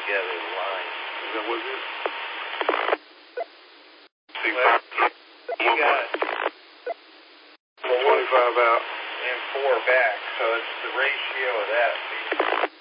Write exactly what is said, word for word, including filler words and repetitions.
together the line. Is that what it is? Well, you got twenty-five out. and four back, so it's the ratio of that.